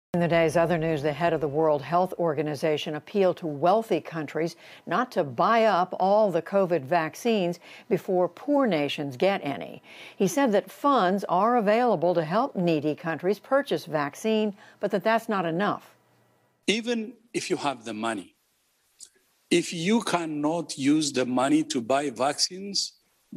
In the day's other news, the head of the World Health Organization appealed to wealthy countries not to buy up all the COVID vaccines before poor nations get any. He said that funds are available to help needy countries purchase vaccine, but that's not enough. Even if you have the money, if you cannot use the money to buy vaccines,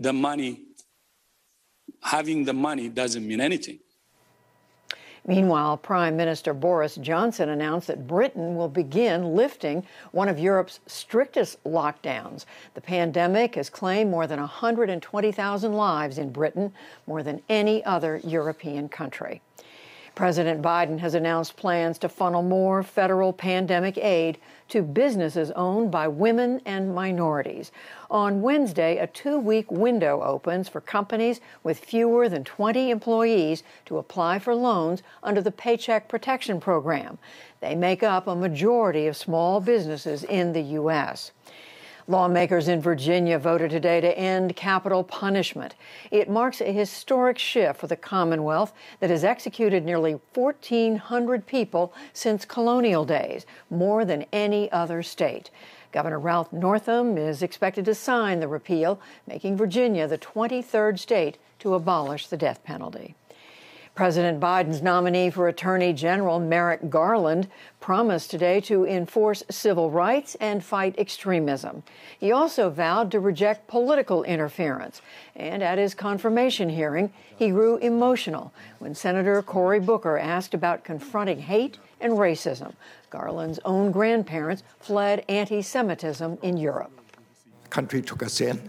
having the money doesn't mean anything. Meanwhile, Prime Minister Boris Johnson announced that Britain will begin lifting one of Europe's strictest lockdowns. The pandemic has claimed more than 120,000 lives in Britain, more than any other European country. President Biden has announced plans to funnel more federal pandemic aid to businesses owned by women and minorities. On Wednesday, a 2-week window opens for companies with fewer than 20 employees to apply for loans under the Paycheck Protection Program. They make up a majority of small businesses in the U.S. Lawmakers in Virginia voted today to end capital punishment. It marks a historic shift for the Commonwealth that has executed nearly 1,400 people since colonial days, more than any other state. Governor Ralph Northam is expected to sign the repeal, making Virginia the 23rd state to abolish the death penalty. President Biden's nominee for Attorney General, Merrick Garland, promised today to enforce civil rights and fight extremism. He also vowed to reject political interference. And at his confirmation hearing, he grew emotional when Senator Cory Booker asked about confronting hate and racism. Garland's own grandparents fled anti-Semitism in Europe. The country took us in,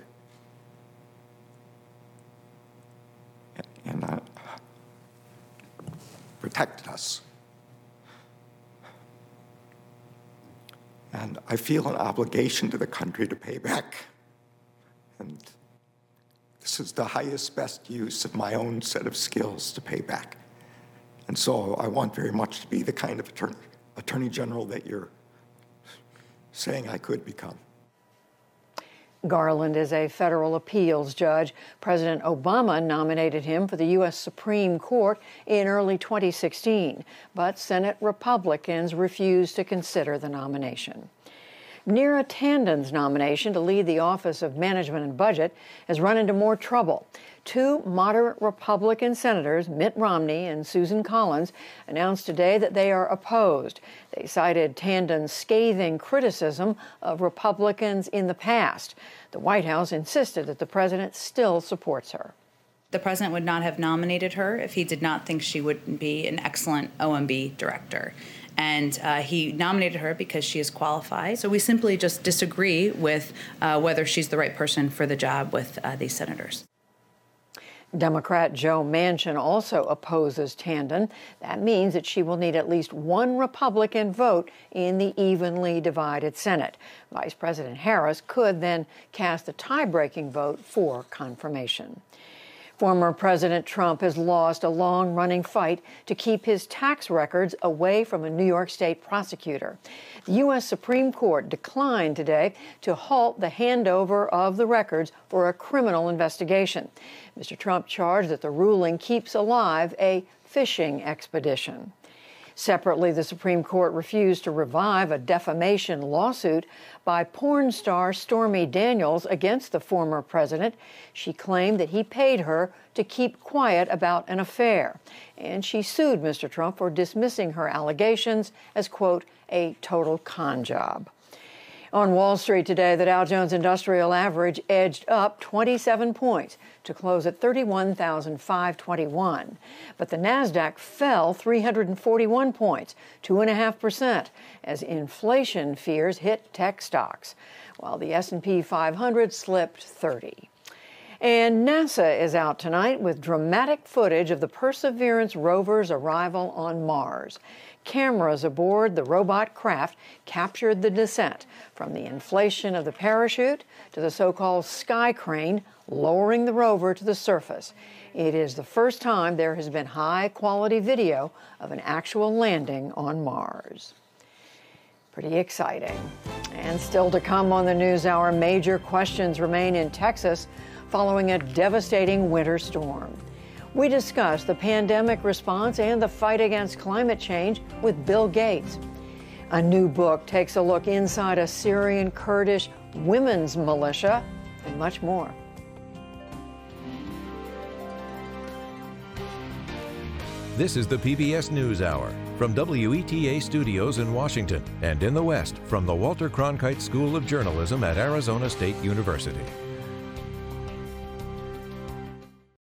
and protected us. And I feel an obligation to the country to pay back. And this is the highest, best use of my own set of skills to pay back. And so I want very much to be the kind of attorney general that you're saying I could become. Garland is a federal appeals judge. President Obama nominated him for the U.S. Supreme Court in early 2016, but Senate Republicans refused to consider the nomination. Neera Tanden's nomination to lead the Office of Management and Budget has run into more trouble. 2 moderate Republican senators, Mitt Romney and Susan Collins, announced today that they are opposed. They cited Tanden's scathing criticism of Republicans in the past. The White House insisted that the president still supports her. The president would not have nominated her if he did not think she would be an excellent OMB director. And he nominated her because she is qualified. So we simply just disagree with whether she's the right person for the job with these senators. Democrat Joe Manchin also opposes Tanden. That means that she will need at least 1 Republican vote in the evenly divided Senate. Vice President Harris could then cast a tie-breaking vote for confirmation. Former President Trump has lost a long-running fight to keep his tax records away from a New York State prosecutor. The U.S. Supreme Court declined today to halt the handover of the records for a criminal investigation. Mr. Trump charged that the ruling keeps alive a fishing expedition. Separately, the Supreme Court refused to revive a defamation lawsuit by porn star Stormy Daniels against the former president. She claimed that he paid her to keep quiet about an affair, and she sued Mr. Trump for dismissing her allegations as, quote, a total con job. On Wall Street today, the Dow Jones Industrial Average edged up 27 points to close at 31,521. But the Nasdaq fell 341 points, 2.5%, as inflation fears hit tech stocks, while the S&P 500 slipped 30. And NASA is out tonight with dramatic footage of the Perseverance rover's arrival on Mars. Cameras aboard the robot craft captured the descent, from the inflation of the parachute to the so-called sky crane lowering the rover to the surface. It is the first time there has been high-quality video of an actual landing on Mars. Pretty exciting. And still to come on the NewsHour, major questions remain in Texas following a devastating winter storm. We discuss the pandemic response and the fight against climate change with Bill Gates. A new book takes a look inside a Syrian Kurdish women's militia, and much more. This is the PBS NewsHour from WETA Studios in Washington and in the West from the Walter Cronkite School of Journalism at Arizona State University.